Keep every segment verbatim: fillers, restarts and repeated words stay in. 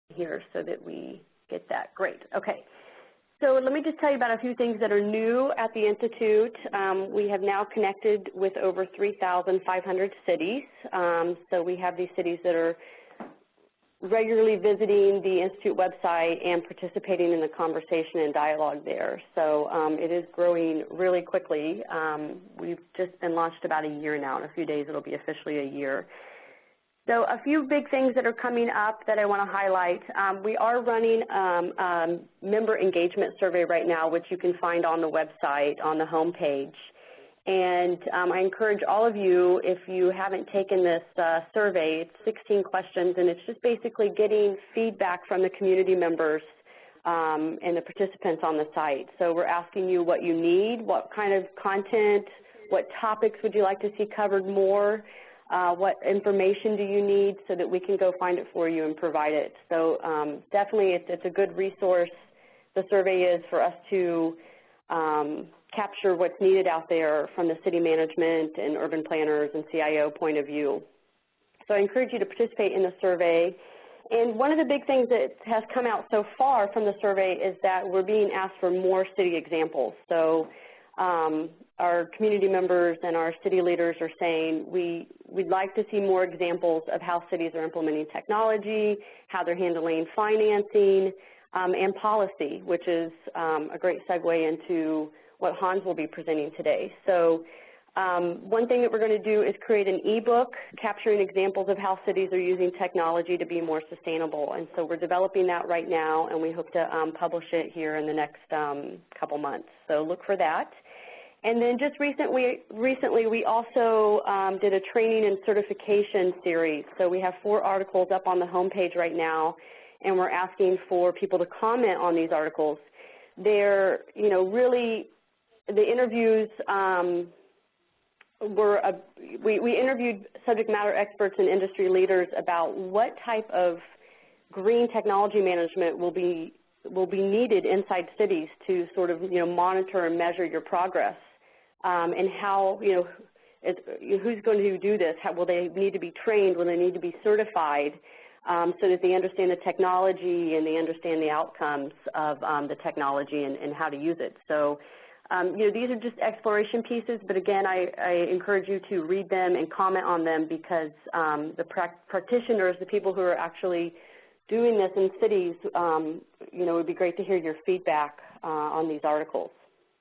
here so that we get that. Great. Okay. So let me just tell you about a few things that are new at the Institute. Um, we have now connected with over three thousand five hundred cities. Um, so we have these cities that are regularly visiting the Institute website and participating in the conversation and dialogue there. So um, it is growing really quickly. Um, we've just been launched about a year now. In a few days it will be officially a year. So a few big things that are coming up that I want to highlight. Um, we are running um, a member engagement survey right now, which you can find on the website on the home page. And um, I encourage all of you, if you haven't taken this uh, survey, it's sixteen questions, and it's just basically getting feedback from the community members um, and the participants on the site. So we're asking you what you need, what kind of content, what topics would you like to see covered more, uh, what information do you need so that we can go find it for you and provide it. So um, definitely it's, it's a good resource. The survey is for us to um, capture what's needed out there from the city management and urban planners and C I O point of view. So I encourage you to participate in the survey. And one of the big things that has come out so far from the survey is that we're being asked for more city examples. So um, our community members and our city leaders are saying we, we'd like to see more examples of how cities are implementing technology, how they're handling financing, um, and policy, which is um, a great segue into what Hans will be presenting today. So um, one thing that we're going to do is create an e-book capturing examples of how cities are using technology to be more sustainable. And so we're developing that right now, and we hope to um, publish it here in the next um, couple months. So look for that. And then just recently, recently we also um, did a training and certification series. So we have four articles up on the homepage right now, and we're asking for people to comment on these articles. They're, you know, really, the interviews um, were, a, we, we interviewed subject matter experts and industry leaders about what type of green technology management will be, will be needed inside cities to sort of, you know, monitor and measure your progress, um, and how, you know, is, who's going to do this? How, will they need to be trained? Will they need to be certified? Um, so that they understand the technology and they understand the outcomes of um, the technology and, and how to use it. So, um, you know, these are just exploration pieces, but again, I, I encourage you to read them and comment on them because um, the pra practitioners, the people who are actually doing this in cities, um, you know, it would be great to hear your feedback uh, on these articles.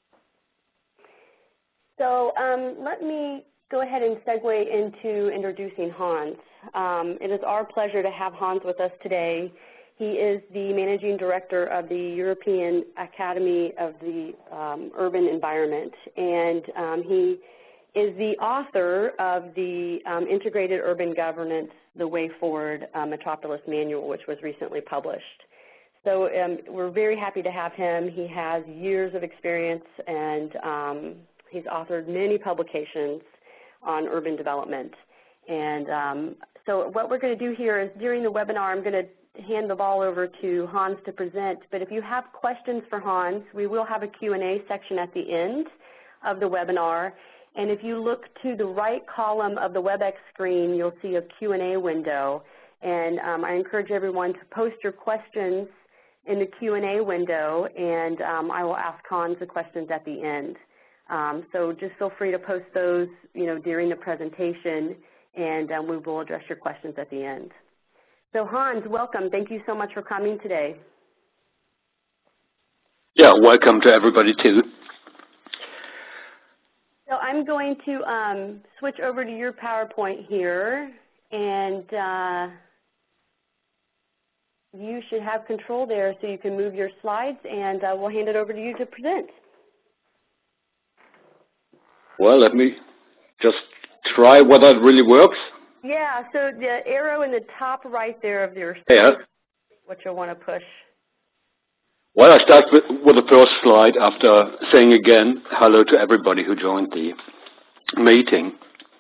So um, let me go ahead and segue into introducing Hans. Um, it is our pleasure to have Hans with us today. He is the Managing Director of the European Academy of the um, Urban Environment, and um, he is the author of the um, Integrated Urban Governance, The Way Forward uh, Metropolis Manual, which was recently published. So um, we're very happy to have him. He has years of experience, and um, he's authored many publications on urban development. And um, so what we're going to do here is during the webinar, I'm going to hand the ball over to Hans to present. But if you have questions for Hans, we will have a Q and A section at the end of the webinar. And if you look to the right column of the WebEx screen, you'll see a Q and A window. And um, I encourage everyone to post your questions in the Q and A window, and um, I will ask Hans the questions at the end. Um, so just feel free to post those, you know, during the presentation, and um, we will address your questions at the end. So Hans, welcome. Thank you so much for coming today. Yeah, welcome to everybody too. So I'm going to um, switch over to your PowerPoint here, and uh, you should have control there so you can move your slides, and uh, we'll hand it over to you to present. Well, let me just try whether it really works. Yeah, so the arrow in the top right there of your screen, yeah. What you'll want to push. Well, I start with, with the first slide after saying again hello to everybody who joined the meeting.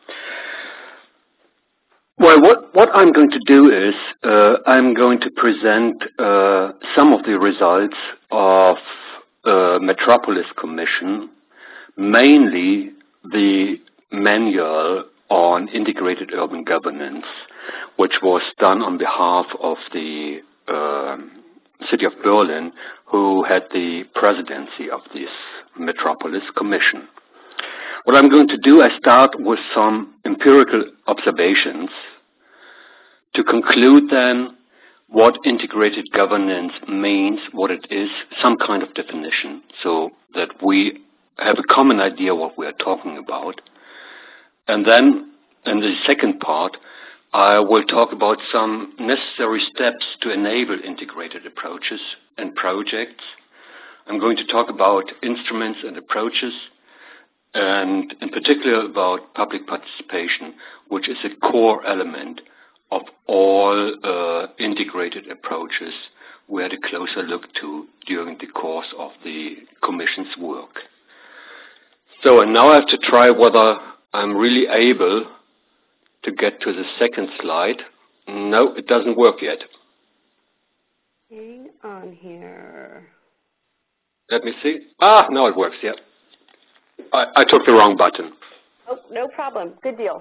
Well, what, what I'm going to do is uh, I'm going to present uh, some of the results of uh, Metropolis Commission, mainly the manual on integrated urban governance, which was done on behalf of the uh, city of Berlin, who had the presidency of this Metropolis Commission. What I'm going to do, I start with some empirical observations to conclude then what integrated governance means, what it is, some kind of definition, so that we have a common idea what we are talking about. And then, in the second part, I will talk about some necessary steps to enable integrated approaches and projects. I'm going to talk about instruments and approaches, and in particular about public participation, which is a core element of all uh, integrated approaches we had a closer look to during the course of the Commission's work. So, and now I have to try whether I'm really able to get to the second slide. No, it doesn't work yet. Hang on here. Let me see. Ah, now it works, yeah. I, I took the wrong button. Oh, no problem. Good deal.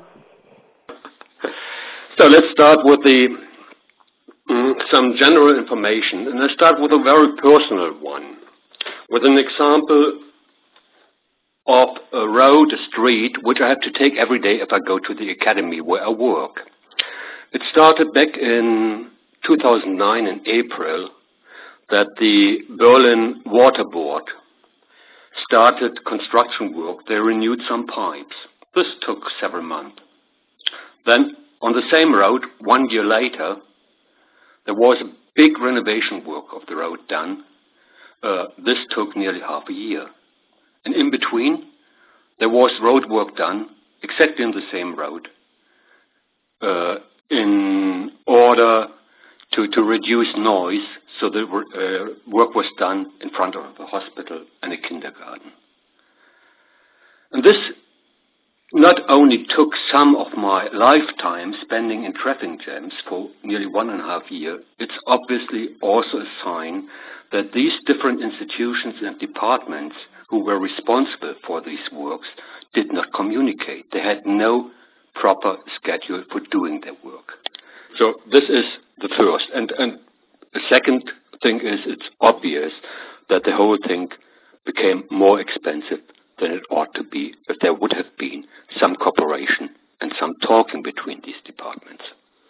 So let's start with the mm, some general information, and let's start with a very personal one, with an example of a road, a street, which I have to take every day if I go to the academy where I work. It started back in two thousand nine in April that the Berlin Water Board started construction work. They renewed some pipes. This took several months. Then on the same road, one year later, there was a big renovation work of the road done. Uh, this took nearly half a year. And in between, there was road work done, exactly on the same road, uh, in order to, to reduce noise, so the uh, work was done in front of a hospital and a kindergarten. And this not only took some of my lifetime spending in traffic jams for nearly one and a half years, it's obviously also a sign that these different institutions and departments who were responsible for these works did not communicate. They had no proper schedule for doing their work. So this is the first. And, and the second thing is it's obvious that the whole thing became more expensive than it ought to be if there would have been some cooperation and some talking between these departments.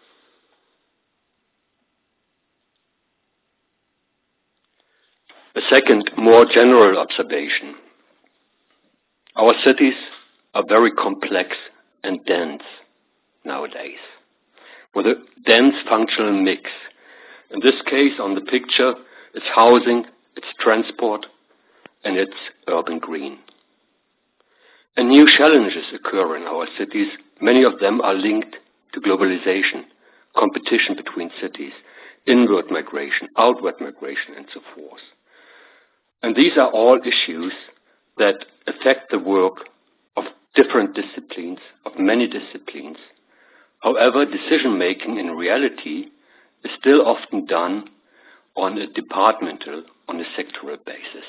A second, more general observation. Our cities are very complex and dense nowadays, with a dense functional mix. In this case, on the picture, it's housing, it's transport, and it's urban green. And new challenges occur in our cities. Many of them are linked to globalization, competition between cities, inward migration, outward migration, and so forth. And these are all issues that affect the work of different disciplines, of many disciplines. However, decision-making in reality is still often done on a departmental, on a sectoral basis.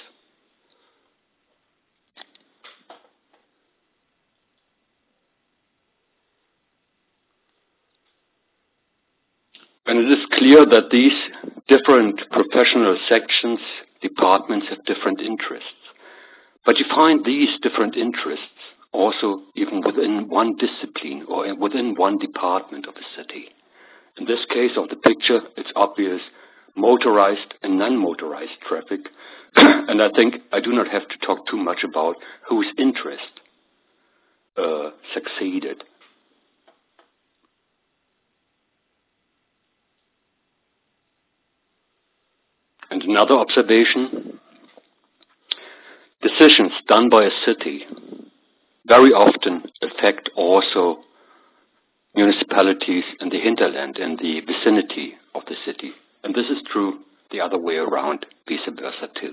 And it is clear that these different professional sections, departments have different interests. But you find these different interests also even within one discipline or within one department of a city. In this case of the picture, it's obvious motorized and non-motorized traffic. And I think I do not have to talk too much about whose interest uh, succeeded. And another observation, decisions done by a city very often affect also municipalities in the hinterland, in the vicinity of the city. And this is true the other way around, vice versa too.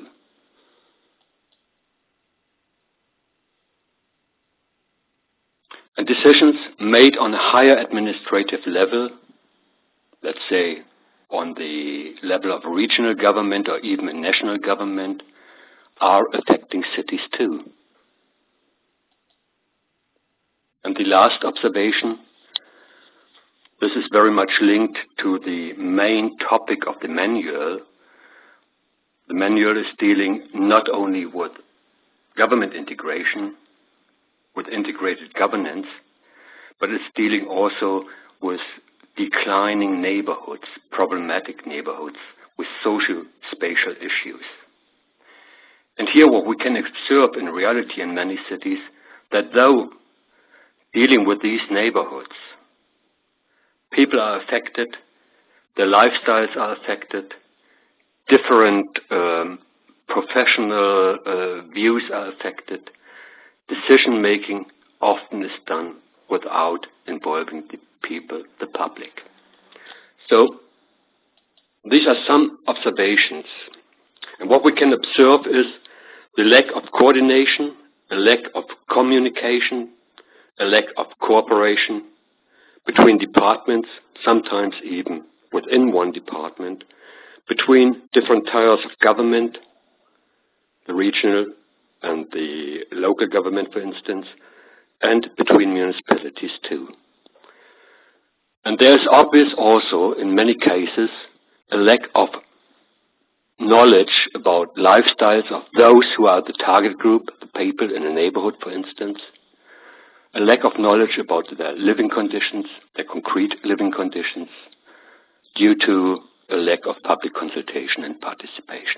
And decisions made on a higher administrative level, let's say on the level of regional government or even a national government, are affecting cities too. And the last observation, this is very much linked to the main topic of the manual. The manual is dealing not only with government integration, with integrated governance, but it's dealing also with declining neighborhoods, problematic neighborhoods, with social spatial issues. And here what we can observe in reality in many cities, that though dealing with these neighborhoods, people are affected, their lifestyles are affected, different um, professional uh, views are affected, decision-making often is done without involving the people, the public. So these are some observations. And what we can observe is the lack of coordination, a lack of communication, a lack of cooperation between departments, sometimes even within one department, between different tiers of government, the regional and the local government, for instance, and between municipalities too. And there's obvious also, in many cases, a lack of knowledge about lifestyles of those who are the target group, the people in a neighborhood, for instance, a lack of knowledge about their living conditions, their concrete living conditions, due to a lack of public consultation and participation.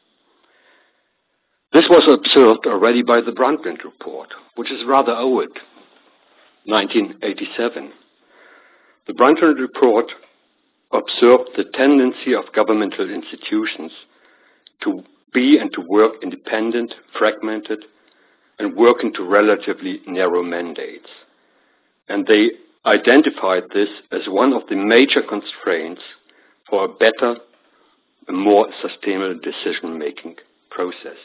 This was observed already by the Brundtland Report, which is rather old, nineteen eighty-seven. The Brundtland Report observed the tendency of governmental institutions to be and to work independent, fragmented, and work into relatively narrow mandates. And they identified this as one of the major constraints for a better, a more sustainable decision-making process.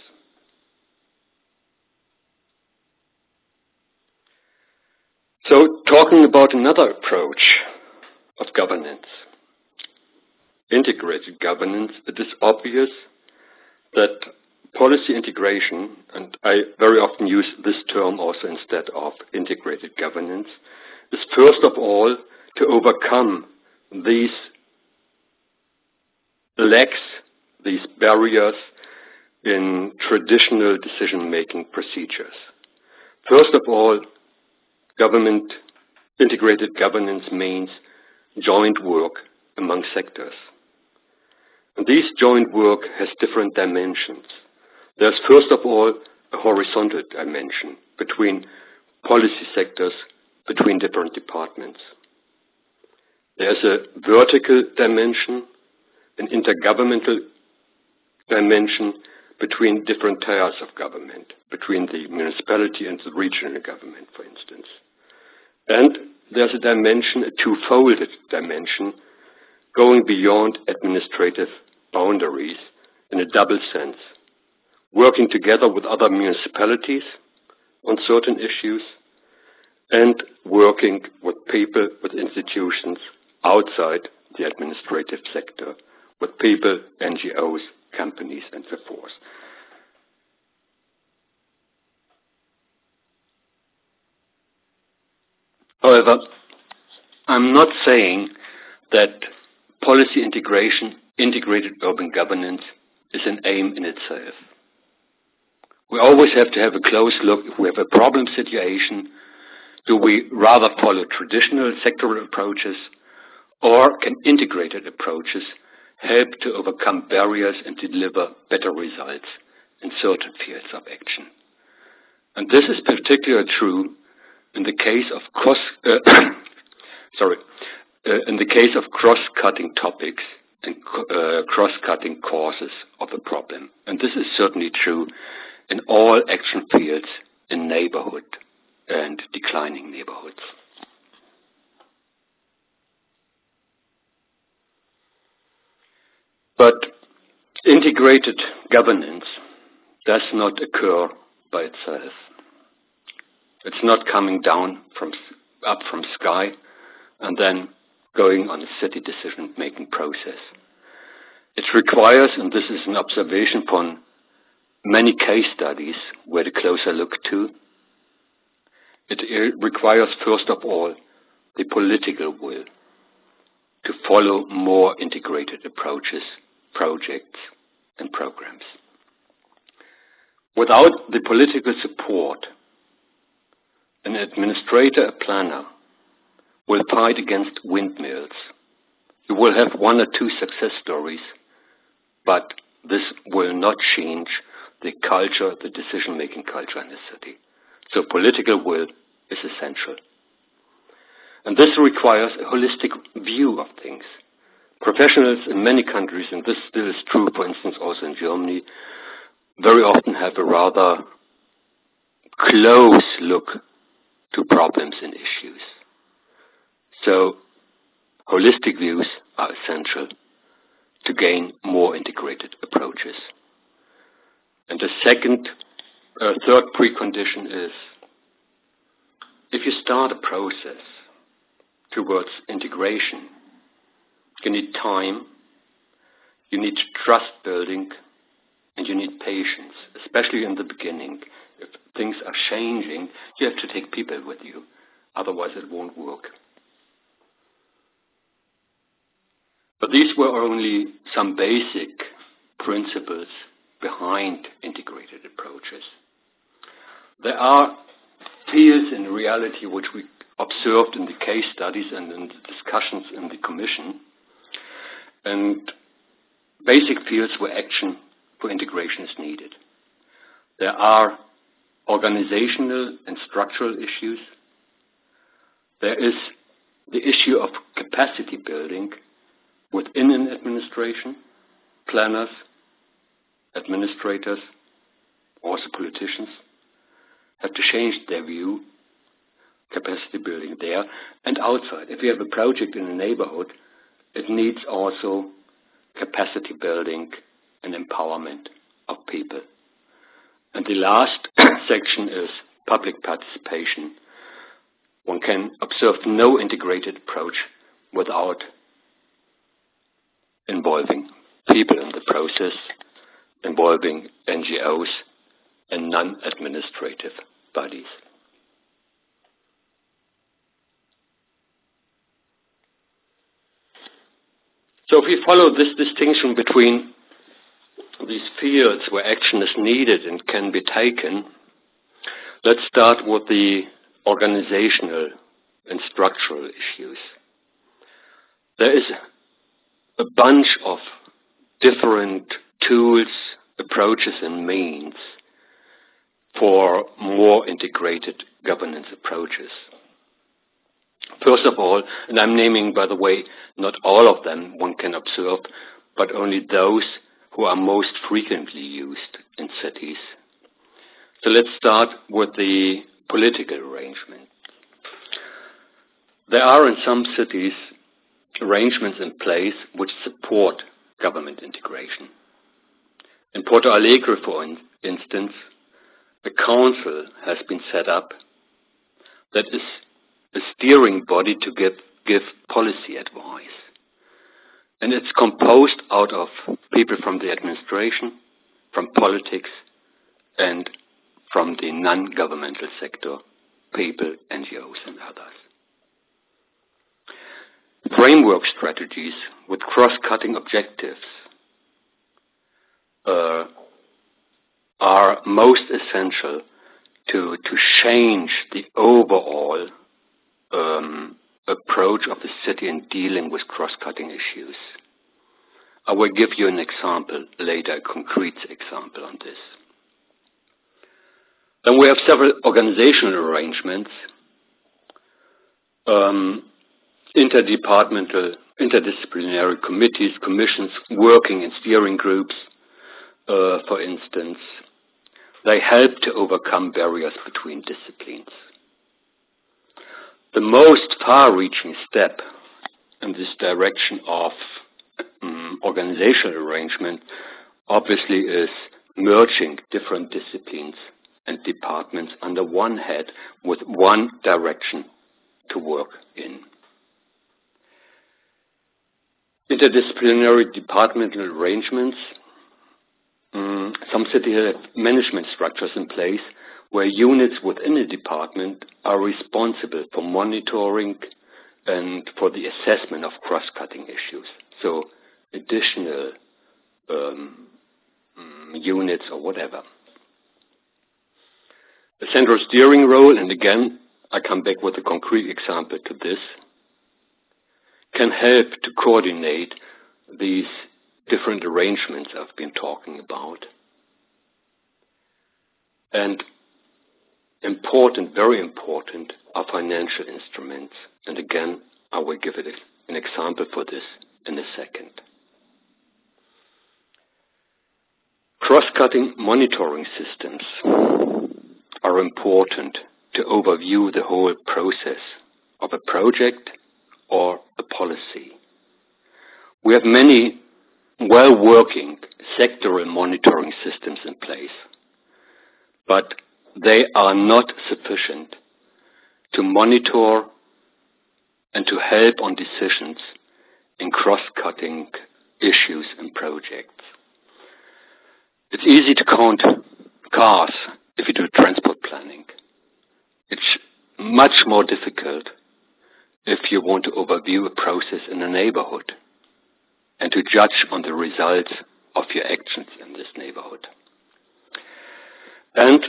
So, talking about another approach of governance, integrated governance, it is obvious that policy integration, and I very often use this term also instead of integrated governance, is first of all to overcome these lacks, these barriers in traditional decision-making procedures. First of all, government integrated governance means joint work among sectors. And this joint work has different dimensions. There's first of all a horizontal dimension between policy sectors, between different departments. There's a vertical dimension, an intergovernmental dimension between different tiers of government, between the municipality and the regional government, for instance. And there's a dimension, a two-folded dimension, going beyond administrative boundaries in a double sense, working together with other municipalities on certain issues and working with people, with institutions outside the administrative sector, with people, N G Os, companies, and so forth. However, I'm not saying that policy integration, integrated urban governance, is an aim in itself. We always have to have a close look. If we have a problem situation, do we rather follow traditional sectoral approaches, or can integrated approaches help to overcome barriers and deliver better results in certain fields of action? And this is particularly true in the case of cross, uh, sorry, uh, in the case of cross-cutting topics and uh, cross-cutting causes of a problem. And this is certainly true in all action fields in neighborhood and declining neighborhoods. But integrated governance does not occur by itself. It's not coming down from up from sky and then going on a city decision-making process. It requires, and this is an observation upon many case studies where the closer look to, it requires first of all the political will. to follow more integrated approaches, projects, and programs. Without the political support, an administrator, a planner, will fight against windmills. You will have one or two success stories, but this will not change the culture, the decision-making culture in the city. So political will is essential. And this requires a holistic view of things. Professionals in many countries, and this still is true, for instance, also in Germany, very often have a rather close look to problems and issues. So holistic views are essential to gain more integrated approaches. And the second, uh, third precondition is, if you start a process towards integration, you need time, you need trust building, and you need patience, especially in the beginning. If things are changing, you have to take people with you, otherwise it won't work. But these were only some basic principles behind integrated approaches. There are fields in reality which we observed in the case studies and in the discussions in the Commission, and basic fields where action for integration is needed. There are organizational and structural issues. There is the issue of capacity building within an administration, planners, administrators, also politicians have to change their view, capacity building there and outside. If you have a project in a neighborhood, it needs also capacity building and empowerment of people. And the last section is public participation. One can observe no integrated approach without involving people in the process, involving N G Os and non-administrative bodies. So if we follow this distinction between these fields where action is needed and can be taken, let's start with the organizational and structural issues. There is a bunch of different tools, approaches, and means for more integrated governance approaches. First of all, and I'm naming, by the way, not all of them one can observe, but only those who are most frequently used in cities. So let's start with the political arrangement. There are in some cities arrangements in place which support government integration. In Porto Alegre, for instance, a council has been set up that is a steering body to give, give policy advice. And it's composed out of people from the administration, from politics, and from the non-governmental sector, people, N G Os, and others. Framework strategies with cross-cutting objectives uh, are most essential to, to change the overall um, approach of the city in dealing with cross-cutting issues. I will give you an example later, a concrete example on this. Then we have several organizational arrangements, um, interdepartmental, interdisciplinary committees, commissions, working in steering groups, uh, for instance. They help to overcome barriers between disciplines. The most far-reaching step in this direction of um, organizational arrangement obviously is merging different disciplines and departments under one head with one direction to work in. Interdisciplinary departmental arrangements. Um, some cities have management structures in place where units within a department are responsible for monitoring and for the assessment of cross-cutting issues. So additional um, units or whatever. The central steering role, and again, I come back with a concrete example to this, can help to coordinate these different arrangements I've been talking about. And important, very important, are financial instruments. And again, I will give it an example for this in a second. Cross-cutting monitoring systems are important to overview the whole process of a project or a policy. We have many well-working sectoral monitoring systems in place, but they are not sufficient to monitor and to help on decisions in cross-cutting issues and projects. It's easy to count cars if you do transport planning. It's much more difficult if you want to overview a process in a neighborhood and to judge on the results of your actions in this neighborhood. And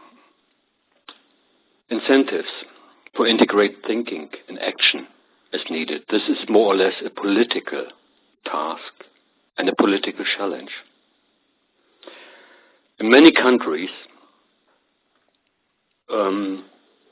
incentives for integrated thinking and action is needed. This is more or less a political task and a political challenge. In many countries, um,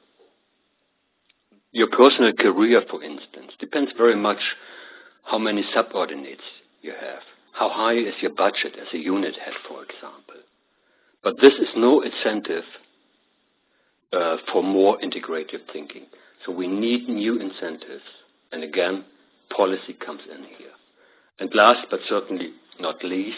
your personal career, for instance, depends very much how many subordinates you have. How high is your budget as a unit head, for example. But this is no incentive uh, for more integrative thinking. So we need new incentives. And again, policy comes in here. And last but certainly not least,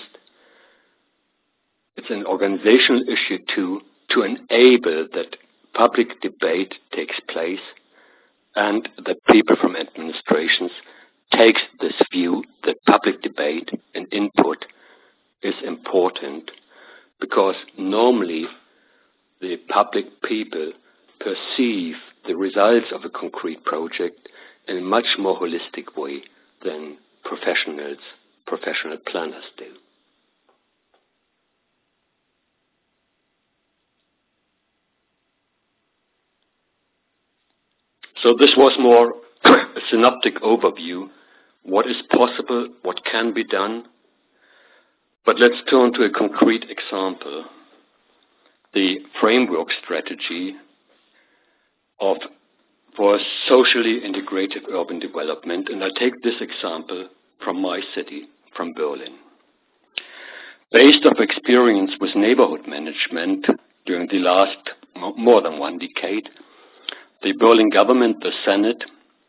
it's an organizational issue too, to enable that public debate takes place and that people from administrations takes this view that public debate and input is important, because normally the public people perceive the results of a concrete project in a much more holistic way than professionals, professional planners do. So this was more a synoptic overview. What is possible, what can be done. But let's turn to a concrete example. The framework strategy of for socially integrated urban development. And I take this example from my city, from Berlin. Based on experience with neighborhood management during the last more than one decade, the Berlin government, the Senate,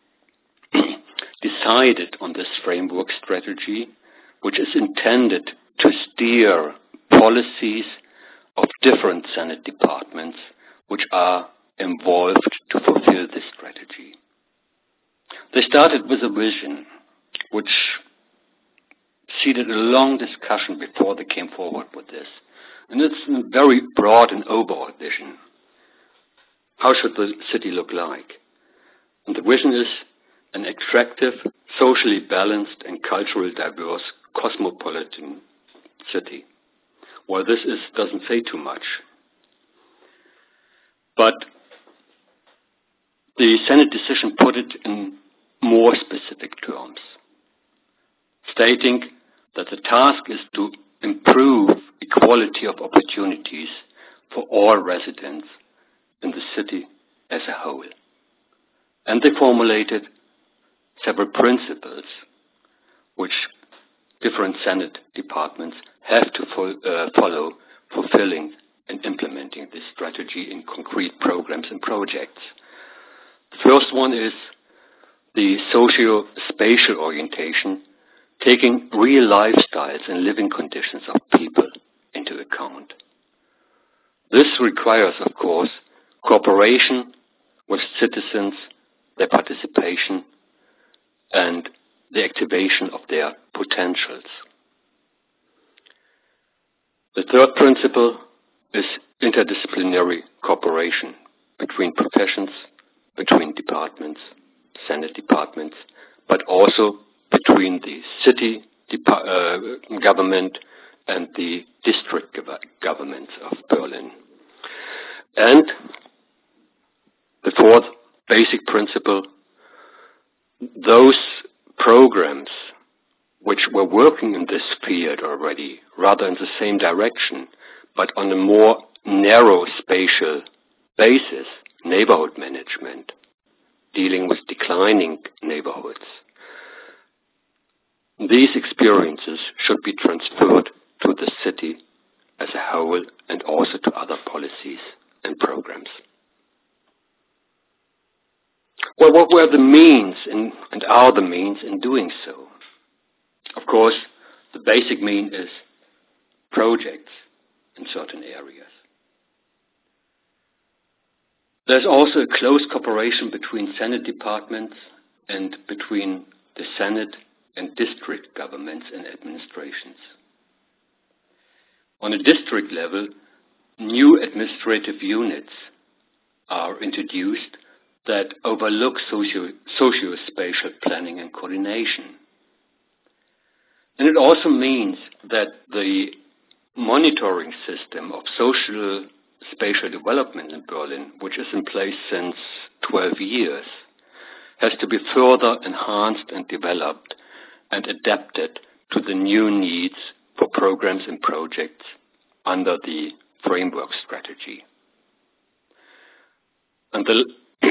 decided on this framework strategy, which is intended to steer policies of different Senate departments which are involved to fulfill this strategy. They started with a vision which seeded a long discussion before they came forward with this. And it's a very broad and overall vision. How should the city look like? And the vision is an attractive, socially balanced and culturally diverse cosmopolitan city. Well, this is, doesn't say too much. But the Senate decision put it in more specific terms, stating that the task is to improve equality of opportunities for all residents in the city as a whole. And they formulated several principles which different Senate departments have to fo uh, follow, fulfilling and implementing this strategy in concrete programs and projects. The first one is the socio-spatial orientation, taking real lifestyles and living conditions of people into account. This requires, of course, cooperation with citizens, their participation, and the activation of their potentials. The third principle is interdisciplinary cooperation between professions, between departments, Senate departments, but also between the city uh, government and the district gov governments of Berlin. And the fourth basic principle, those programs which were working in this field already, rather in the same direction, but on a more narrow spatial basis, neighborhood management, dealing with declining neighborhoods. These experiences should be transferred to the city as a whole and also to other policies and programs. Well, what were the means in, and are the means in doing so? Of course, the basic mean is projects in certain areas. There's also a close cooperation between Senate departments and between the Senate and district governments and administrations. On a district level, new administrative units are introduced that overlook socio socio-spatial planning and coordination. And it also means that the monitoring system of social spatial development in Berlin, which is in place since twelve years, has to be further enhanced and developed and adapted to the new needs for programs and projects under the framework strategy. And the,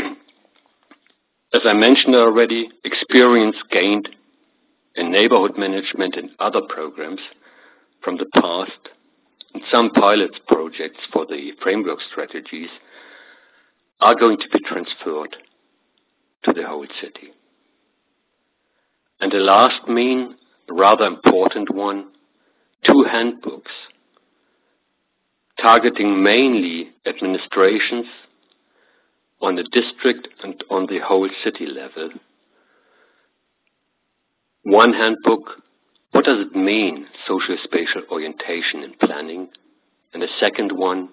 as I mentioned already, experience gained in neighborhood management and other programs from the past and some pilot projects for the framework strategies are going to be transferred to the whole city. And the last mean, rather important one, two handbooks targeting mainly administrations on the district and on the whole city level. One handbook, what does it mean, social spatial orientation in planning? And the second one,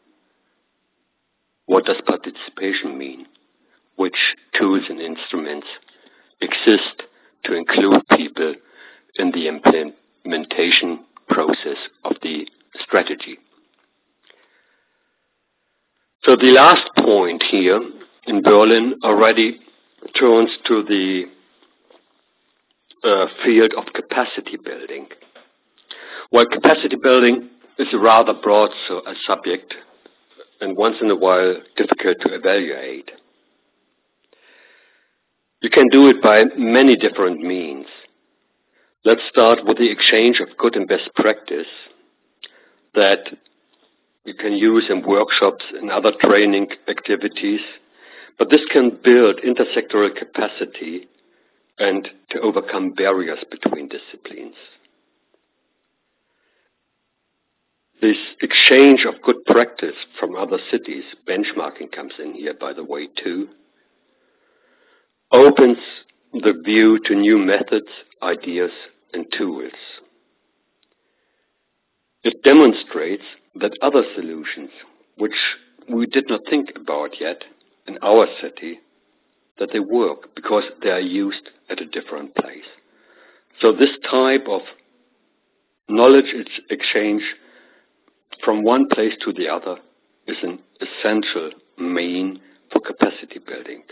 what does participation mean? Which tools and instruments exist to include people in the implementation process of the strategy? So the last point here in Berlin already turns to the uh, field of capacity building. While capacity building is a rather broad so, a subject and once in a while difficult to evaluate, you can do it by many different means. Let's start with the exchange of good and best practice that you can use in workshops and other training activities, but this can build intersectoral capacity and to overcome barriers between disciplines. This exchange of good practice from other cities, benchmarking comes in here, by the way, too, opens the view to new methods, ideas, and tools. It demonstrates that other solutions, which we did not think about yet in our city, that they work because they are used at a different place. So this type of knowledge exchange from one place to the other is an essential mean for capacity building.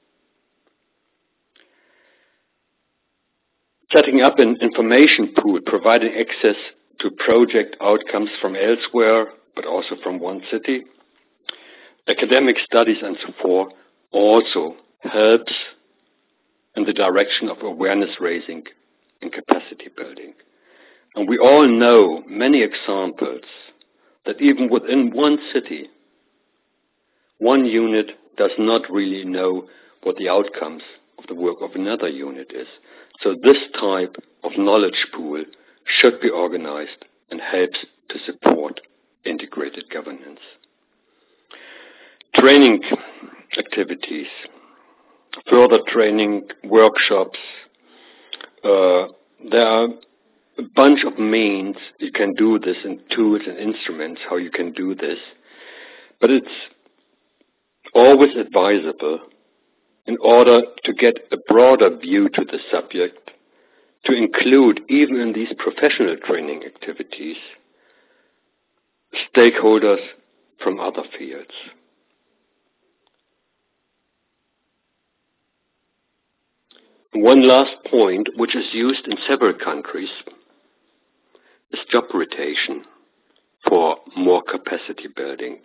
Setting up an information pool, providing access to project outcomes from elsewhere, but also from one city. Academic studies and so forth also helps in the direction of awareness raising and capacity building. And we all know many examples that even within one city, one unit does not really know what the outcomes of the work of another unit is. So this type of knowledge pool should be organized and helps to support integrated governance. Training activities, further training, workshops, uh, there are a bunch of means you can do this and tools and instruments how you can do this, but it's always advisable in order to get a broader view to the subject, to include, even in these professional training activities, stakeholders from other fields. One last point, which is used in several countries, is job rotation for more capacity building.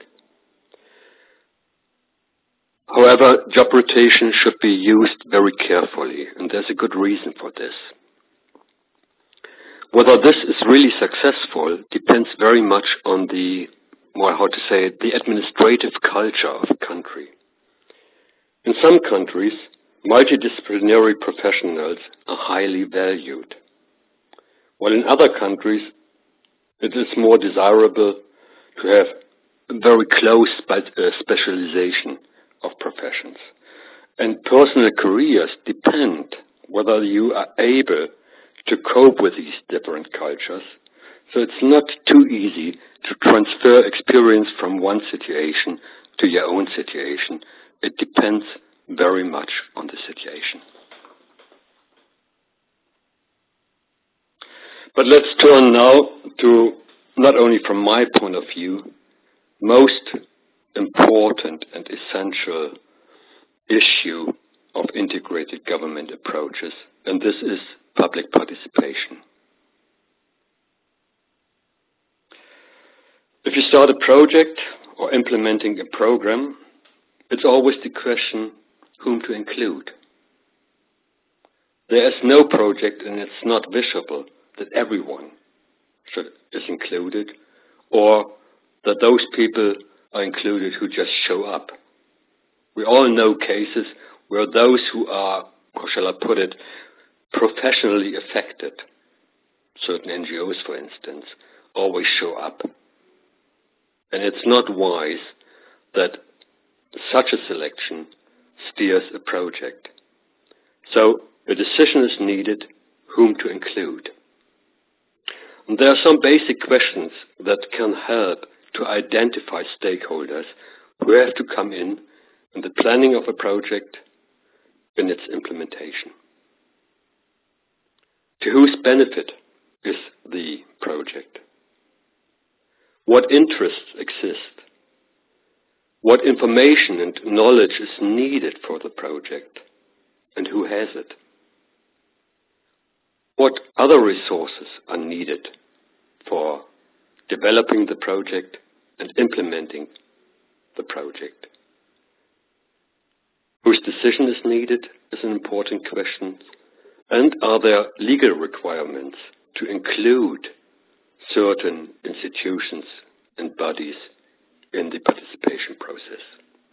However, job rotation should be used very carefully, and there's a good reason for this. Whether this is really successful depends very much on the, well, how to say it, the administrative culture of a country. In some countries, multidisciplinary professionals are highly valued, while in other countries, it is more desirable to have a very close specialization of professions. And personal careers depend whether you are able to cope with these different cultures. So it's not too easy to transfer experience from one situation to your own situation. It depends very much on the situation. But let's turn now to, not only from my point of view, most important and essential issue of integrated government approaches, and this is public participation. If you start a project or implementing a program, it's always the question whom to include. There is no project, and it's not visible that everyone should, is included, or that those people are included who just show up. We all know cases where those who are, how shall I put it, professionally affected, certain N G Os for instance, always show up. And it's not wise that such a selection steers a project. So a decision is needed whom to include. And there are some basic questions that can help to identify stakeholders who have to come in in the planning of a project, in its implementation. To whose benefit is the project? What interests exist? What information and knowledge is needed for the project, and who has it? What other resources are needed for developing the project and implementing the project? Whose decision is needed is an important question. And are there legal requirements to include certain institutions and bodies in the participation process?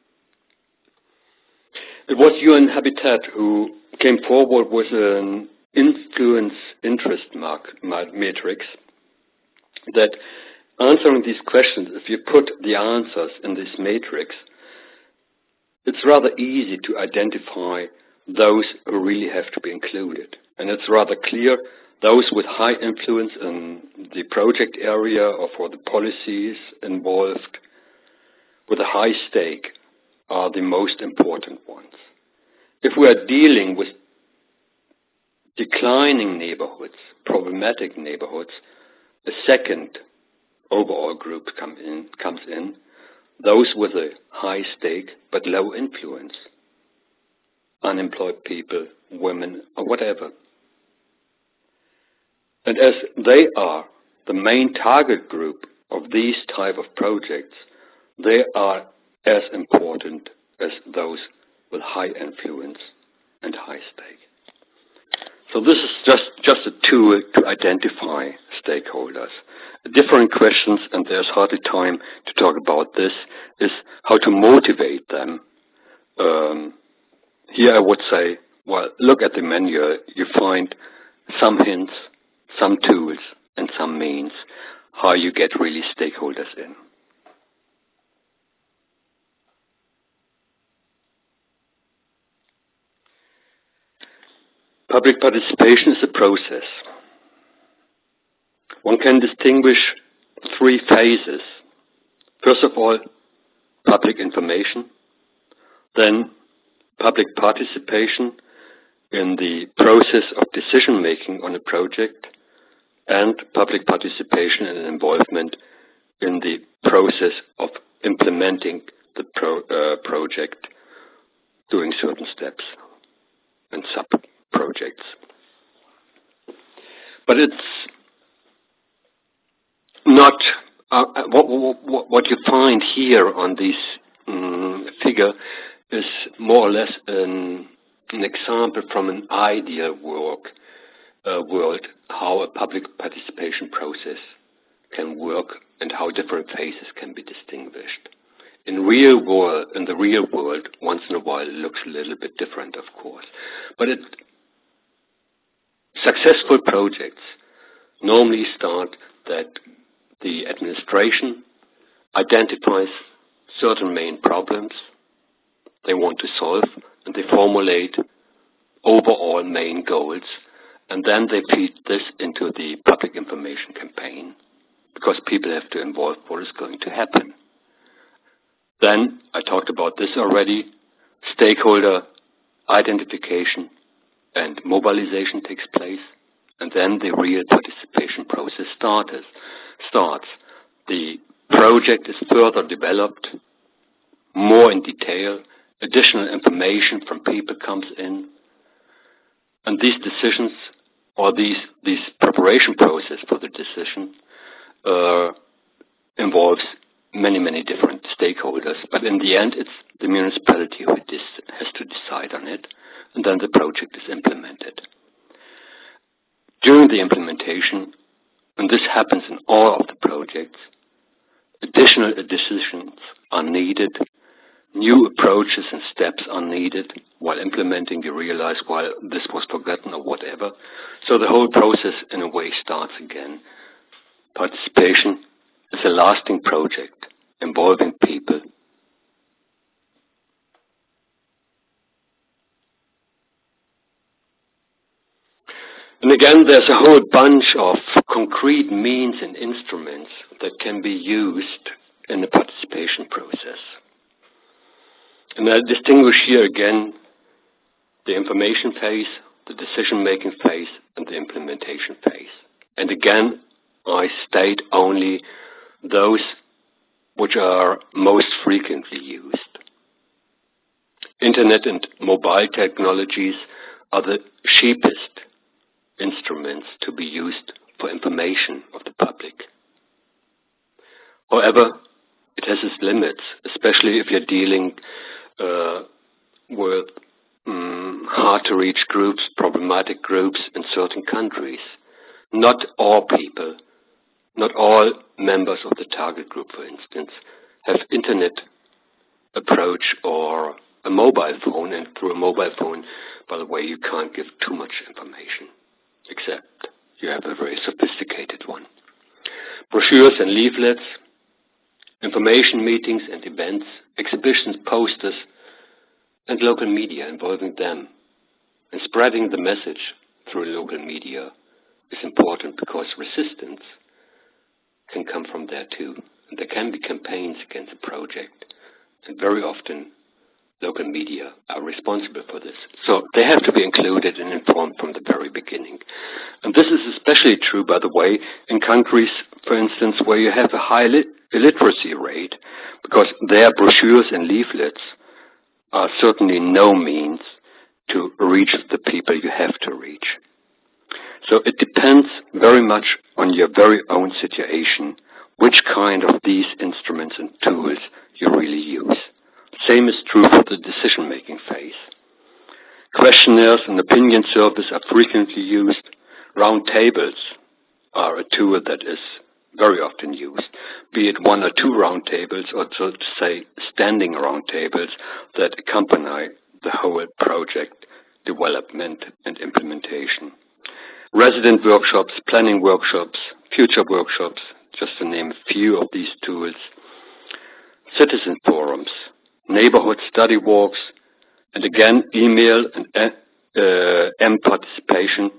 It was U N Habitat who came forward with an influence interest mark, matrix that answering these questions, if you put the answers in this matrix, it's rather easy to identify those who really have to be included. And it's rather clear those with high influence in the project area or for the policies involved with a high stake are the most important ones. If we are dealing with declining neighborhoods, problematic neighborhoods, a second overall group come in, comes in, those with a high stake but low influence, unemployed people, women, or whatever. And as they are the main target group of these type of projects, they are as important as those with high influence and high stake. So this is just, just a tool to identify stakeholders. Different questions, and there's hardly time to talk about this, is how to motivate them. Um, here I would say, well, look at the manual. You find some hints, some tools, and some means how you get really stakeholders in. Public participation is a process. One can distinguish three phases. First of all, public information, then public participation in the process of decision-making on a project, and public participation and involvement in the process of implementing the pro, uh, project, doing certain steps and sub-projects. But it's not, uh, what, what, what you find here on this um, figure is more or less an, an example from an ideal work, uh, world, how a public participation process can work and how different phases can be distinguished. In real world, in the real world, once in a while it looks a little bit different, of course. But it, successful projects normally start that the administration identifies certain main problems they want to solve, and they formulate overall main goals, and then they feed this into the public information campaign, because people have to involve what is going to happen. Then, I talked about this already, stakeholder identification and mobilization takes place, and then the real participation process starts. starts. The project is further developed, more in detail, additional information from people comes in, and these decisions, or these, these preparation process for the decision, uh, involves many, many different stakeholders, but in the end it's the municipality who has to decide on it, and then the project is implemented. During the implementation, and this happens in all of the projects, additional decisions are needed, new approaches and steps are needed. While implementing, you realize, well, this was forgotten or whatever. So the whole process, in a way, starts again. Participation is a lasting project involving people. And again, there's a whole bunch of concrete means and instruments that can be used in the participation process. And I distinguish here again the information phase, the decision-making phase, and the implementation phase. And again, I state only those which are most frequently used. Internet and mobile technologies are the cheapest instruments to be used for information of the public. However, it has its limits, especially if you're dealing uh, with um, hard-to-reach groups, problematic groups in certain countries. Not all people, not all members of the target group, for instance, have internet approach or a mobile phone, and through a mobile phone, by the way, you can't give too much information, except you have a very sophisticated one. Brochures and leaflets, information meetings and events, exhibitions, posters, and local media involving them. And spreading the message through local media is important because resistance can come from there too. And there can be campaigns against a project, and very often local media are responsible for this. So they have to be included and informed from the very beginning. And this is especially true, by the way, in countries, for instance, where you have a high illiteracy rate, because their brochures and leaflets are certainly no means to reach the people you have to reach. So it depends very much on your very own situation, which kind of these instruments and tools you really use. Same is true for the decision-making phase. Questionnaires and opinion surveys are frequently used. Round tables are a tool that is very often used, be it one or two round tables, or so to say standing round tables that accompany the whole project development and implementation. Resident workshops, planning workshops, future workshops, just to name a few of these tools. Citizen forums, neighborhood study walks, and again, email and uh, M-participation,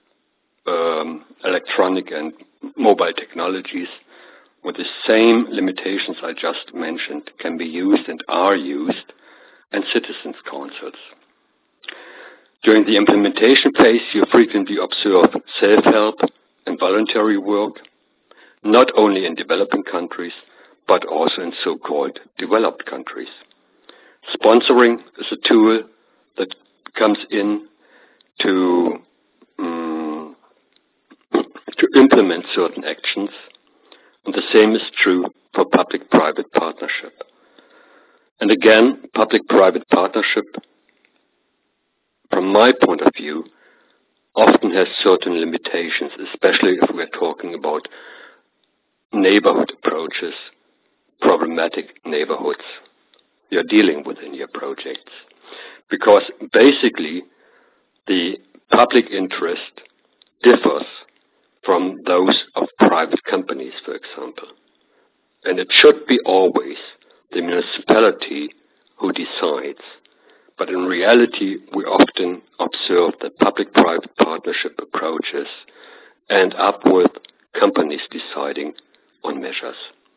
um, electronic and mobile technologies, with the same limitations I just mentioned, can be used and are used, and citizens' councils. During the implementation phase, you frequently observe self-help and voluntary work, not only in developing countries, but also in so-called developed countries. Sponsoring is a tool that comes in to, um, to implement certain actions, and the same is true for public-private partnership. And again, public-private partnership, from my point of view, often has certain limitations, especially if we're talking about neighborhood approaches, problematic neighborhoods you're dealing with in your projects. Because basically, the public interest differs from those of private companies, for example. And it should be always the municipality who decides. But in reality, we often observe that public-private partnership approaches end up with companies deciding on measures.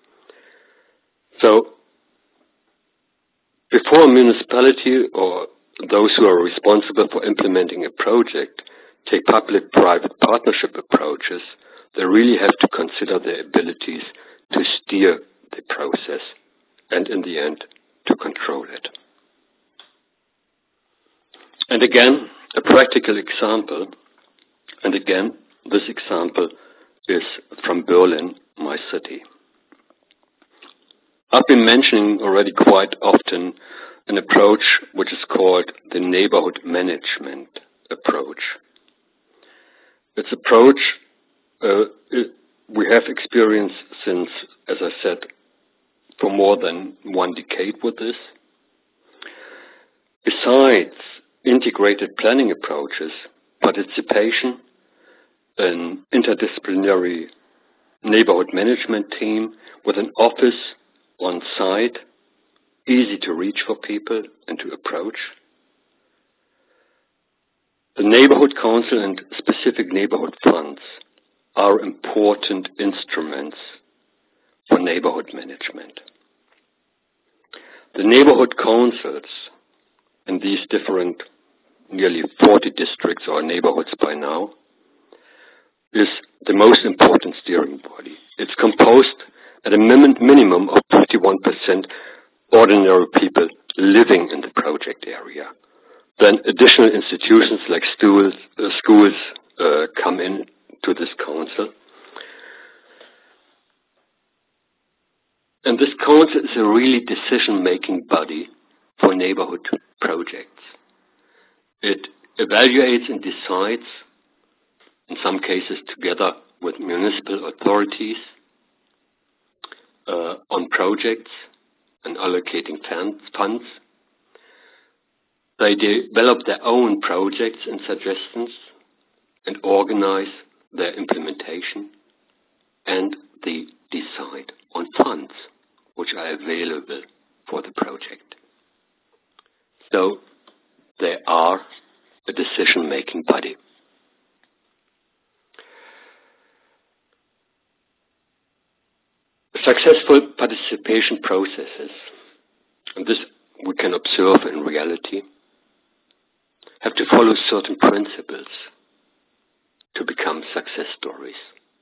So, before a municipality or those who are responsible for implementing a project take public-private partnership approaches, they really have to consider their abilities to steer the process and, in the end, to control it. And again, a practical example, and again, this example is from Berlin, my city. I've been mentioning already quite often an approach which is called the neighborhood management approach. This approach uh, it, we have experience since, as I said, for more than one decade with this. Besides integrated planning approaches, participation, an interdisciplinary neighborhood management team with an office on site, easy to reach for people and to approach. The neighborhood council and specific neighborhood funds are important instruments for neighborhood management. The neighborhood councils in these different nearly forty districts or neighborhoods by now is the most important steering body. It's composed at a minimum of fifty-one percent ordinary people living in the project area. Then additional institutions like schools, uh, schools uh, come in to this council. And this council is a really decision-making body for neighborhood projects. It evaluates and decides, in some cases together with municipal authorities, uh, on projects and allocating funds. They develop their own projects and suggestions and organize their implementation, and they decide on funds which are available for the project. So they are a decision-making body. Successful participation processes, and this we can observe in reality, have to follow certain principles to become success stories.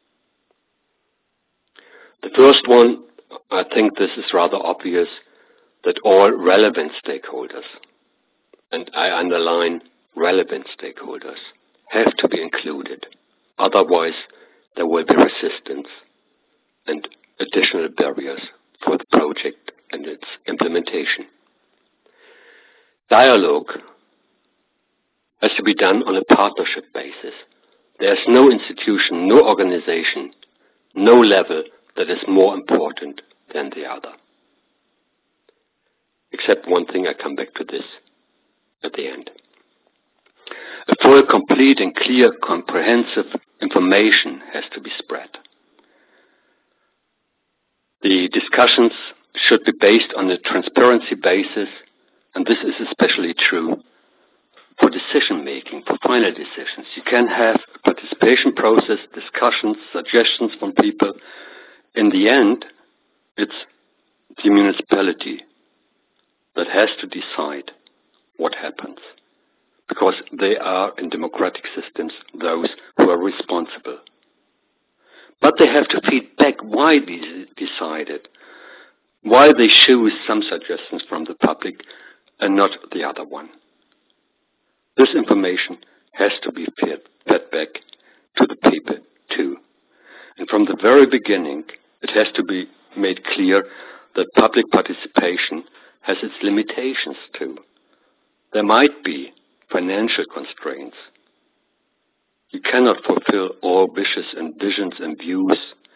The first one, I think this is rather obvious, that all relevant stakeholders, and I underline relevant stakeholders, have to be included. Otherwise, there will be resistance and additional barriers for the project and its implementation. Dialogue has to be done on a partnership basis. There's no institution, no organization, no level that is more important than the other. Except one thing, I come back to this at the end. A full, complete, and clear, comprehensive information has to be spread. The discussions should be based on a transparency basis, and this is especially true for decision-making, for final decisions. You can have a participation process, discussions, suggestions from people. In the end, it's the municipality that has to decide what happens, because they are in democratic systems those who are responsible. But they have to feed back why they decided, why they choose some suggestions from the public and not the other one. This information has to be fed, fed back to the people too. And from the very beginning, it has to be made clear that public participation has its limitations too. There might be financial constraints. You cannot fulfill all wishes and visions and views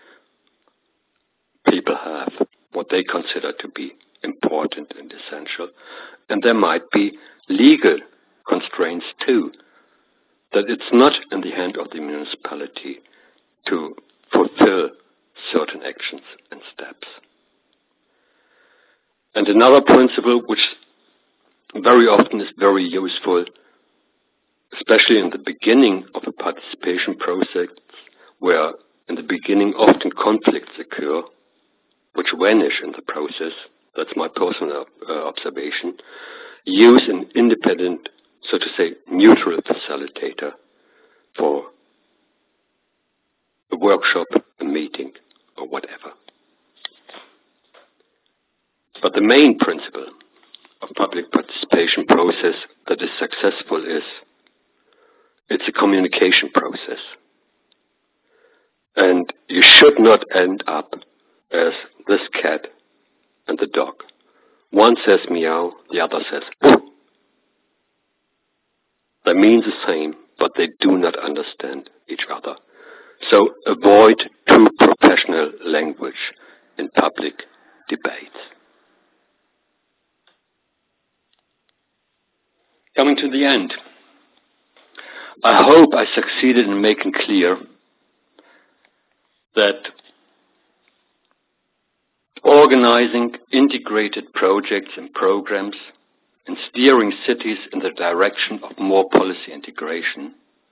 people have, what they consider to be important and essential. And there might be legal constraints too, that it's not in the hand of the municipality to fulfill certain actions and steps. And another principle which very often is very useful, especially in the beginning of a participation process, where in the beginning often conflicts occur, which vanish in the process, that's my personal uh, observation, use an independent, so to say, neutral facilitator for a workshop, a meeting, or whatever. But the main principle of public participation process that is successful is it's a communication process. And you should not end up as this cat and the dog. One says meow, the other says pooh. They mean the same, but they do not understand each other. So avoid too professional language in public debates. Coming to the end, I hope I succeeded in making clear that organizing integrated projects and programs and steering cities in the direction of more policy integration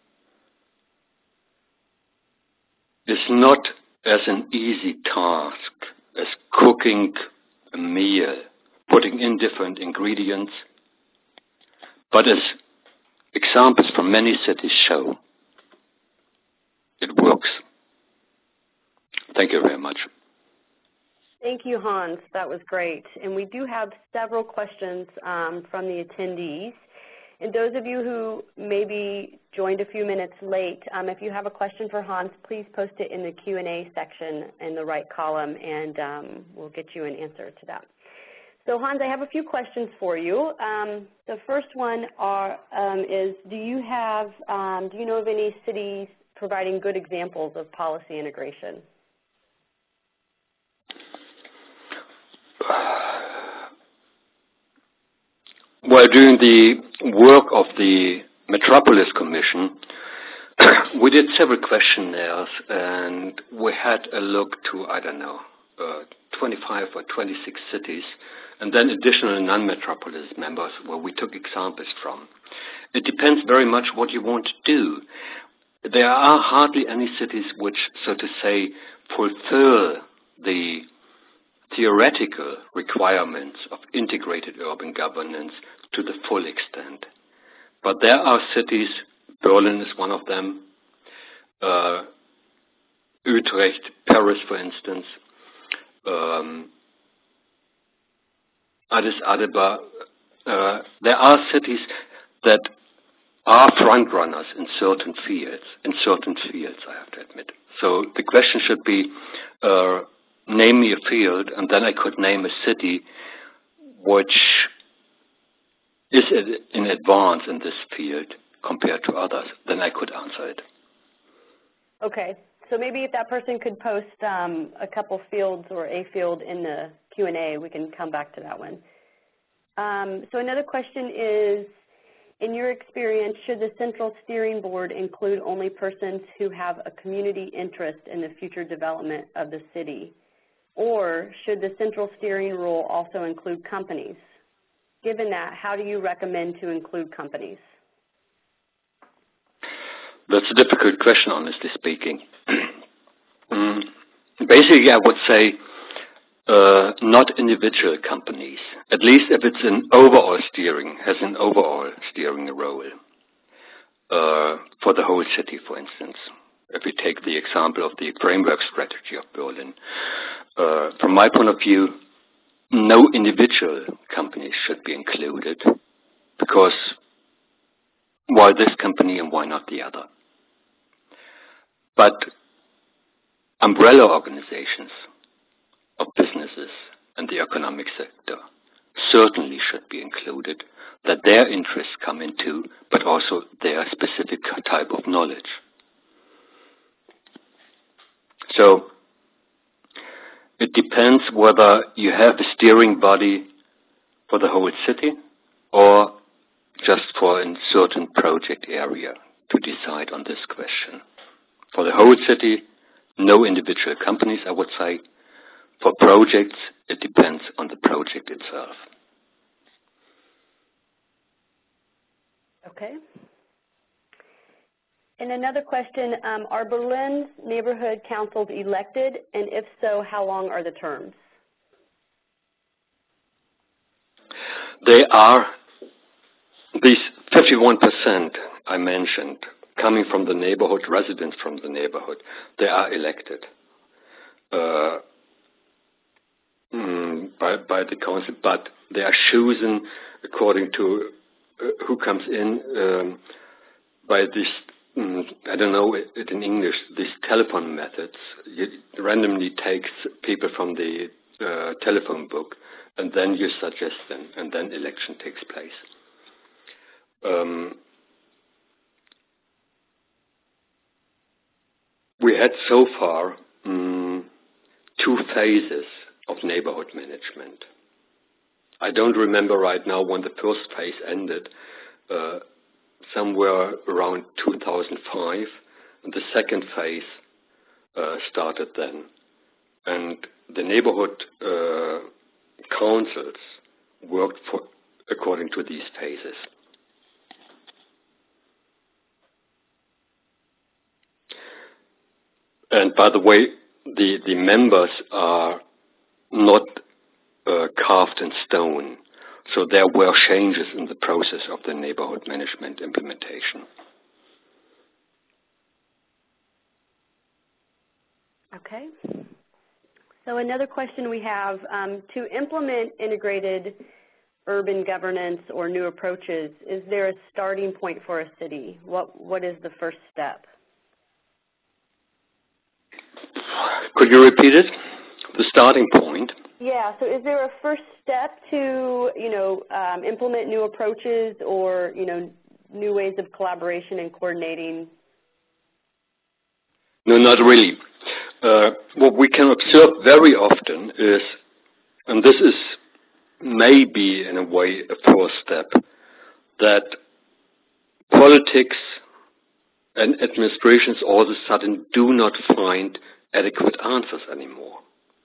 is not as an easy task as cooking a meal, putting in different ingredients, but as examples from many cities show, it works. Thank you very much. Thank you, Hans. That was great. And we do have several questions um, from the attendees. And those of you who maybe joined a few minutes late, um, if you have a question for Hans, please post it in the Q and A section in the right column, and um, we'll get you an answer to that. So, Hans, I have a few questions for you. Um, the first one are, um, is, do you have, um, do you know of any cities providing good examples of policy integration? Well, during the work of the Metropolis Commission, we did several questionnaires, and we had a look to, I don't know, uh, twenty-five or twenty-six cities, and then additional non-Metropolis members where we took examples from. It depends very much what you want to do. There are hardly any cities which, so to say, fulfill the theoretical requirements of integrated urban governance to the full extent. But there are cities, Berlin is one of them, uh, Utrecht, Paris, for instance, um, Addis Ababa. Uh, there are cities that are front runners in certain fields, in certain fields, I have to admit. So the question should be, uh, name me a field, and then I could name a city which is in advance in this field compared to others. Then I could answer it. Okay. So maybe if that person could post um, a couple fields or a field in the Q and A, we can come back to that one. Um, so another question is, in your experience, should the Central Steering Board include only persons who have a community interest in the future development of the city? Or should the Central Steering Rule also include companies? Given that, how do you recommend to include companies? That's a difficult question, honestly speaking. um, basically, I would say Uh, not individual companies, at least if it's an overall steering, has an overall steering role uh, for the whole city, for instance. If we take the example of the framework strategy of Berlin, uh, from my point of view, no individual companies should be included, because why this company and why not the other? But umbrella organizations of businesses and the economic sector certainly should be included, that their interests come into, but also their specific type of knowledge. So it depends whether you have a steering body for the whole city or just for a certain project area to decide on this question. For the whole city, no individual companies, I would say. For projects, it depends on the project itself. Okay. And another question, um, are Berlin's neighborhood councils elected? And if so, how long are the terms? They are, these fifty-one percent I mentioned, coming from the neighborhood, residents from the neighborhood, they are elected. Uh, Mm, by, by the council, but they are chosen according to uh, who comes in um, by this, mm, I don't know it, it in English, these telephone methods. You randomly takes people from the uh, telephone book, and then you suggest them, and then election takes place. Um, we had so far mm, two phases of neighborhood management. I don't remember right now when the first phase ended, uh, somewhere around two thousand five, and the second phase uh, started then. And the neighborhood uh, councils worked for, according to these phases. And by the way, the, the members are not uh, carved in stone. So there were changes in the process of the neighborhood management implementation. Okay. So another question we have, um, to implement integrated urban governance or new approaches, is there a starting point for a city? What, what is the first step? Could you repeat it? The starting point? Yeah, so is there a first step to, you know, um, implement new approaches or, you know, new ways of collaboration and coordinating? No, not really. Uh, what we can observe very often is, and this is maybe in a way a first step, that politics and administrations all of a sudden do not find adequate answers anymore.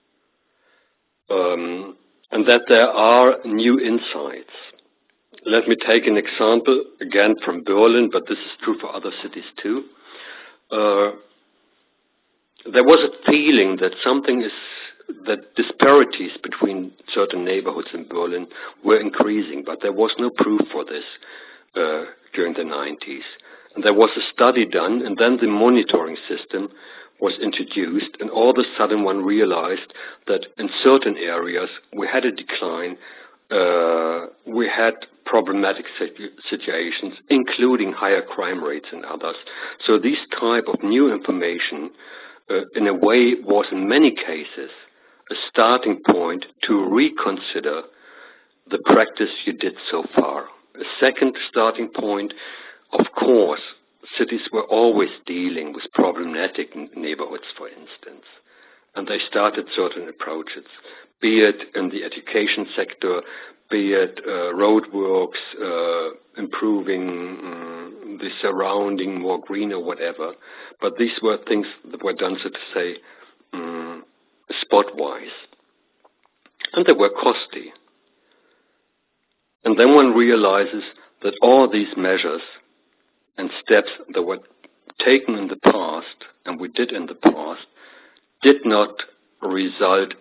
Um, and that there are new insights. Let me take an example, again from Berlin, but this is true for other cities too. Uh, there was a feeling that something is, that disparities between certain neighborhoods in Berlin were increasing, but there was no proof for this uh, during the nineties. And there was a study done, and then the monitoring system was introduced, and all of a sudden one realized that in certain areas we had a decline, uh, we had problematic situ situations, including higher crime rates in others. So this type of new information, uh, in a way, was in many cases a starting point to reconsider the practice you did so far. A second starting point, of course, cities were always dealing with problematic neighborhoods, for instance, and they started certain approaches, be it in the education sector, be it uh, roadworks, uh, improving um, the surrounding, more green or whatever. But these were things that were done, so to say, um, spot-wise, and they were costly. And then one realizes that all these measures and steps that were taken in the past, and we did in the past, did not result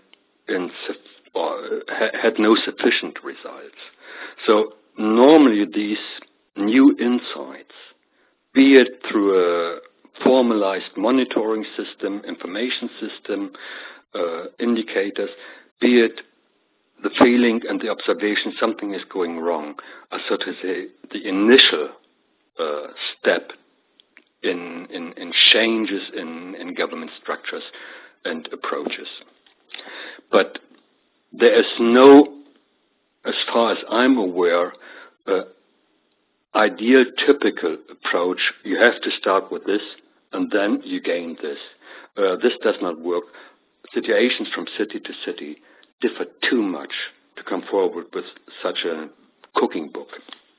insufficient, or had no sufficient results. So normally these new insights, be it through a formalized monitoring system, information system, uh, indicators, be it the feeling and the observation something is going wrong, are so to say the initial uh, step in, in, in changes in, in government structures and approaches. But there is no, as far as I'm aware, uh, ideal typical approach. You have to start with this and then you gain this. Uh, this does not work. Situations from city to city differ too much to come forward with such a cooking book.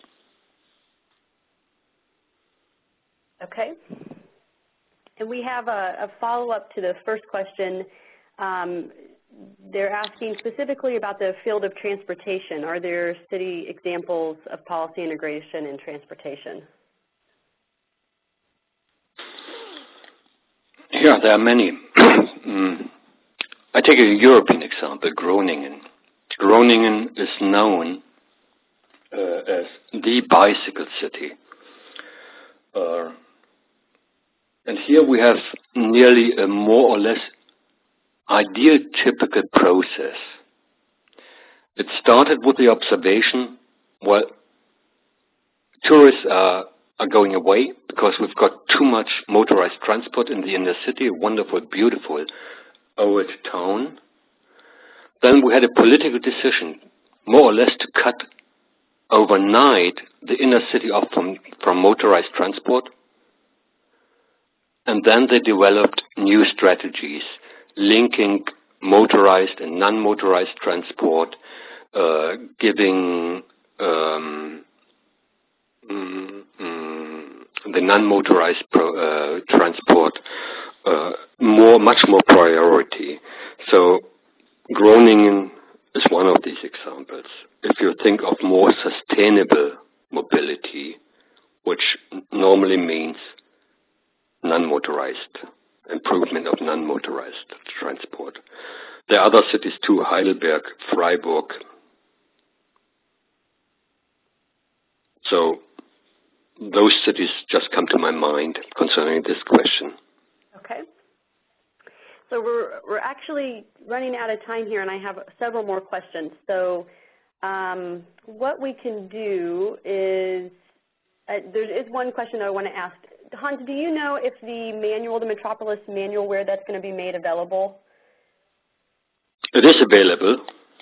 Okay. And we have a, a follow-up to the first question. Um, they're asking specifically about the field of transportation. Are there city examples of policy integration in transportation? Yeah, there are many. mm. I take a European example, Groningen. Groningen is known uh, as the bicycle city. Uh, and here we have nearly a more or less ideal typical process. It started with the observation, well, tourists are, are going away because we've got too much motorized transport in the inner city, a wonderful, beautiful old town. Then we had a political decision, more or less to cut overnight the inner city off from, from motorized transport. And then they developed new strategies, linking motorized and non-motorized transport, uh, giving um, mm, mm, the non-motorized pro, uh, transport uh, more, much more priority. So Groningen is one of these examples. If you think of more sustainable mobility, which normally means non-motorized, improvement of non-motorized transport. There are other cities too, Heidelberg, Freiburg. So those cities just come to my mind concerning this question. Okay. So we're, we're actually running out of time here, and I have several more questions. So um, what we can do is, uh, there is one question I want to ask. Hans, do you know if the manual, the Metropolis manual, where that's going to be made available? It is available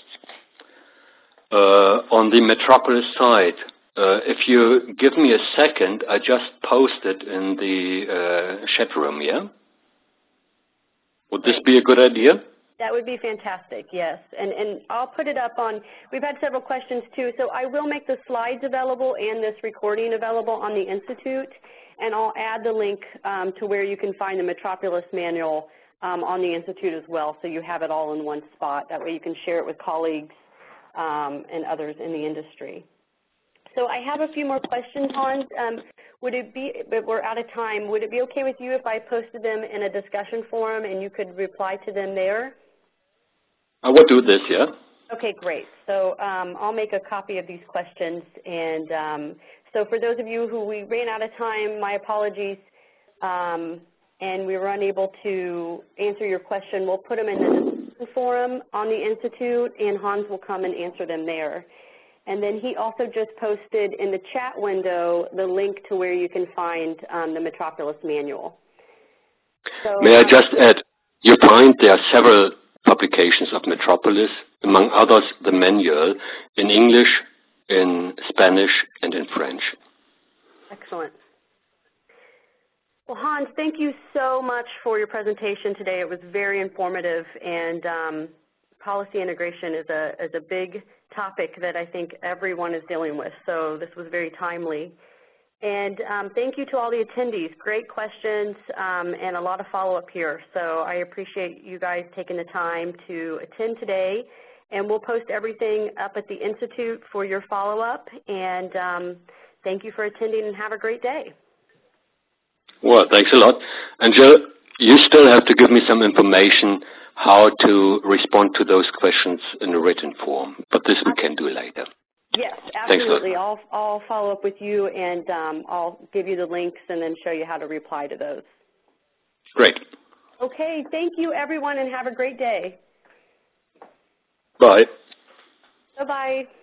uh, on the Metropolis site. Uh, if you give me a second, I just posted in the uh, chat room, yeah? Would this be a good idea? That would be fantastic, yes. And, and I'll put it up on, we've had several questions too, so I will make the slides available and this recording available on the Institute, and I'll add the link um, to where you can find the Metropolis manual um, on the Institute as well, so you have it all in one spot. That way you can share it with colleagues um, and others in the industry. So I have a few more questions, Hans. Um, would it be, but we're out of time, would it be okay with you if I posted them in a discussion forum and you could reply to them there? I will do this, yeah. Okay, great. So um, I'll make a copy of these questions. And um, so for those of you who we ran out of time, my apologies, um, and we were unable to answer your question, we'll put them in the discussion forum on the Institute, and Hans will come and answer them there. And then he also just posted in the chat window the link to where you can find um, the Metropolis manual. So, May I just add, you find there are several publications of Metropolis, among others the manual, in English, in Spanish, and in French. Excellent. Well, Hans, thank you so much for your presentation today. It was very informative, and um, policy integration is a, is a big topic that I think everyone is dealing with, so this was very timely. And um, thank you to all the attendees. Great questions um, and a lot of follow-up here. So I appreciate you guys taking the time to attend today. And we'll post everything up at the Institute for your follow-up. And um, thank you for attending, and have a great day. Well, thanks a lot. And Jill, you still have to give me some information how to respond to those questions in a written form. But this we can do later. Yes, absolutely. I'll, I'll follow up with you, and um, I'll give you the links and then show you how to reply to those. Great. Okay, thank you, everyone, and have a great day. Bye. Bye-bye.